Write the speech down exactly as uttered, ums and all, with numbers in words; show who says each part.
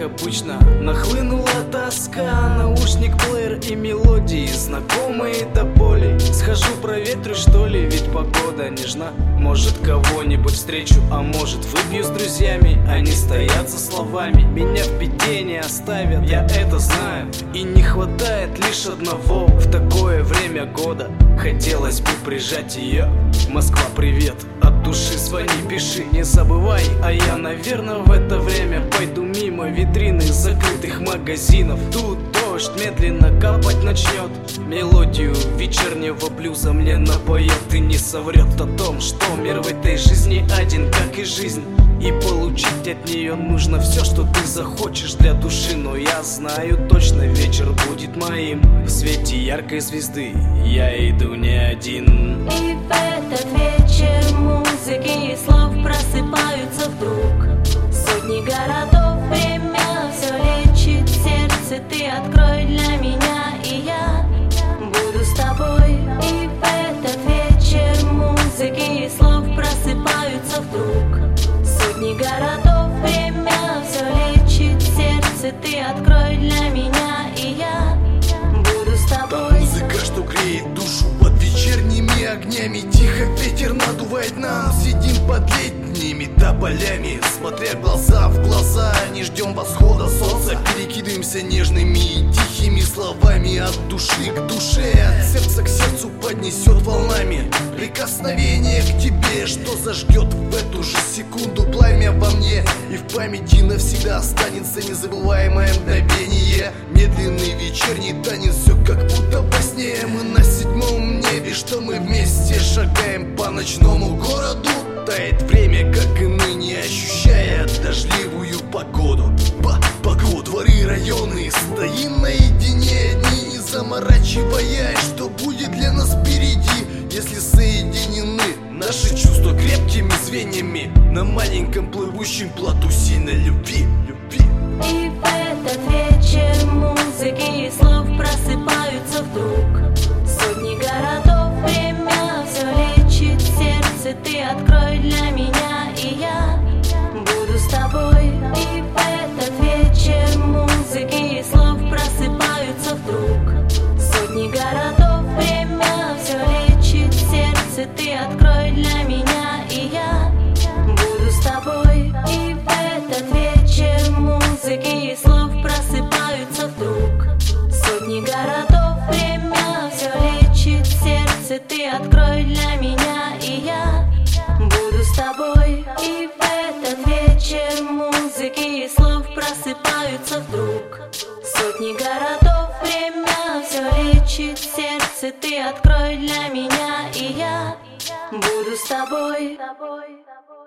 Speaker 1: как обычно. Нахлынула тоска, наушник, плеер и мелодии, знакомые до боли. Схожу проветрю, что ли, ведь погода нежна. Может, кого-нибудь встречу, а может, выпью с друзьями. Они стоят за словами, меня в беде не оставят, я это знаю. И не хватает лишь одного в такое время года. Хотелось бы прижать ее. Москва, привет, от души звони, пиши, не забывай. А я, наверное, в это время пойду мимо витрины закрытых магазинов. Тут дождь медленно капать начнет, мелодию вечернего блюза мне напоет. И не соврет о том, что мир в этой жизни один, как и жизнь. И получить от нее нужно все, что ты захочешь для души. Но я знаю точно, вечер будет моим. В свете яркой звезды я иду не один.
Speaker 2: И в этот вечер музыки и слов просыпаются вдруг. Сотни городов, время все лечит сердце. Ты открой для меня, и я буду с тобой. И в этот вечер музыки и слов просыпаются вдруг. Сотни городов, время все лечит сердце. Ты открой для меня, и я буду с тобой.
Speaker 3: Та музыка, что греет душу под вечерними огнями. Тихо ветер надувает нам, сидим под летними тополями. Смотря глаза в глаза, не ждем восхода солнца. Перекидываемся нежными и тихими словами. От души к душе, от сердца к сердцу поднесет волнами. Прикосновение к тебе, что зажгет в эту же секунду пламя во мне. И в памяти навсегда останется незабываемое мгновение. Медленный вечерний танец, все как будто во сне. Мы на седьмом небе, что мы вместе шагаем по ночному городу. Тает время, как и ныне, ощущая дождливую погоду. По, по дворы районы, стоим наедине одни, не заморачивая, что будет для нас впереди. Если соединены наши чувства крепкими звеньями на маленьком плывущем плоту сильной любви, любви.
Speaker 2: И в этот вечер музыки и слов просыпаются вдруг. Сотни городов, время все лечит сердце. Ты открой для меня, и я буду с тобой. И в этот вечер музыки и слов просыпаются вдруг. Сотни городов, время все лечит сердце. Ты открой для меня, и я буду с тобой. И в этот вечер музыки и слов просыпаются вдруг. Сотни городов, время все лечит сердце. Ты открой для меня, и я буду с тобой. И в этот вечер музыки и слов просыпаются вдруг. Сотни городов, время все лечит сердце. Ты открой для меня, и я буду с тобой.